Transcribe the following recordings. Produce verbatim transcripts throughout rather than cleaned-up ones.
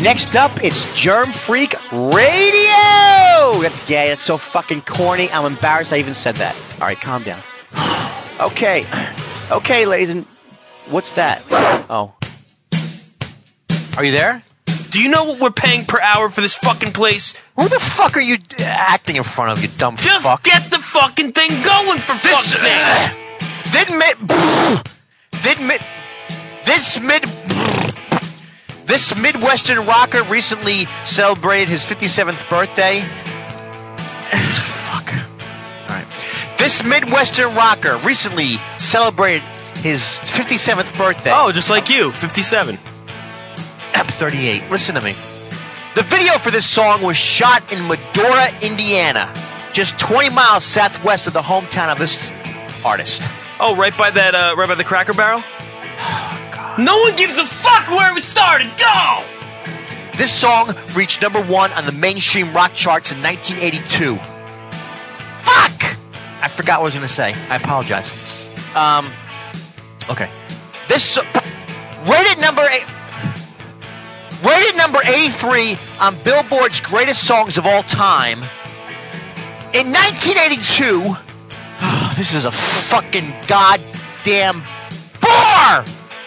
Next up, it's Germ Freak Radio! That's gay. That's so fucking corny. I'm embarrassed I even said that. All right, calm down. Okay. Okay, ladies and... What's that? Oh. Are you there? Do you know what we're paying per hour for this fucking place? Who the fuck are you acting in front of, you dumb Just fuck? Just get the fucking thing going, for this, fuck's sake! Uh, did mid... Did mid... This mid... This Midwestern rocker recently celebrated his fifty-seventh birthday. Fuck. Alright. This Midwestern rocker recently celebrated his fifty-seventh birthday. Oh, just like you, fifty-seven. I'm thirty-eight. Listen to me. The video for this song was shot in Medora, Indiana, just twenty miles southwest of the hometown of this artist. Oh, right by that, uh, right by the Cracker Barrel? No one gives a fuck where it started. Go! This song reached number one on the mainstream rock charts in nineteen eighty-two. Fuck! I forgot what I was going to say. I apologize. Um, okay. This so- rated number eight, rated number eighty-three on Billboard's Greatest Songs of All Time. In nineteen eighty-two, oh, this is a fucking goddamn bore.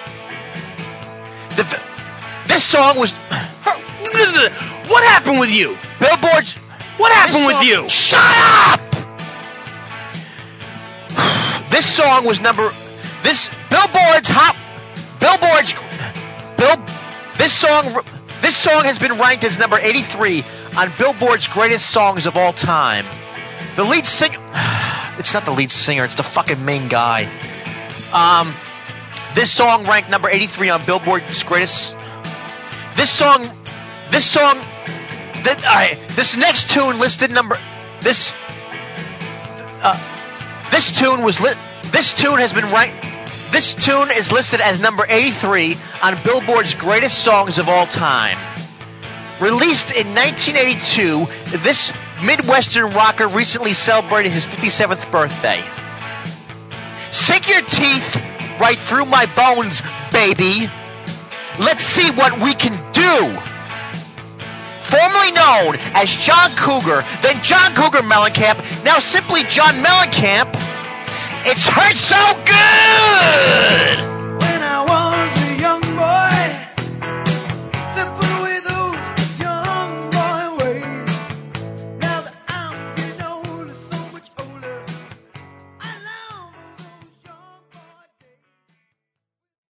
The, this song was... What happened with you? Billboard's... What happened song, with you? Shut up! This song was number... This... Billboard's hot... Billboard's... Bill... This song... This song has been ranked as number eighty-three on Billboard's Greatest Songs of All Time. The lead singer... It's not the lead singer, it's the fucking main guy. Um... This song ranked number eighty-three on Billboard's Greatest... This song... This song... Th- alright, this next tune listed number... This... Uh, this tune was lit... This tune has been ranked... This tune is listed as number eighty-three on Billboard's Greatest Songs of All Time. Released in nineteen eighty-two, this Midwestern rocker recently celebrated his fifty-seventh birthday. Sink your teeth right through my bones, baby. Let's see what we can do. Formerly known as John Cougar, then John Cougar Mellencamp, now simply John Mellencamp, it's Hurt So Good!